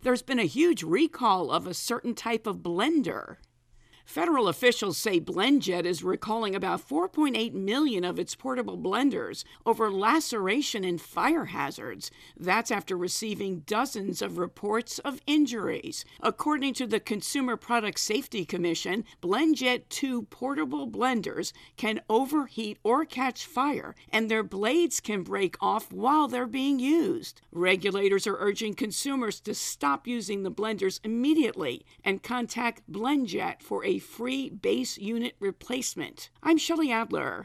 There's been a huge recall of a certain type of blender. Federal officials say BlendJet is recalling about 4.8 million of its portable blenders over laceration and fire hazards. That's after receiving dozens of reports of injuries. According to the Consumer Product Safety Commission, BlendJet 2 portable blenders can overheat or catch fire, and their blades can break off while they're being used. Regulators are urging consumers to stop using the blenders immediately and contact BlendJet for a free base unit replacement. I'm Shelley Adler.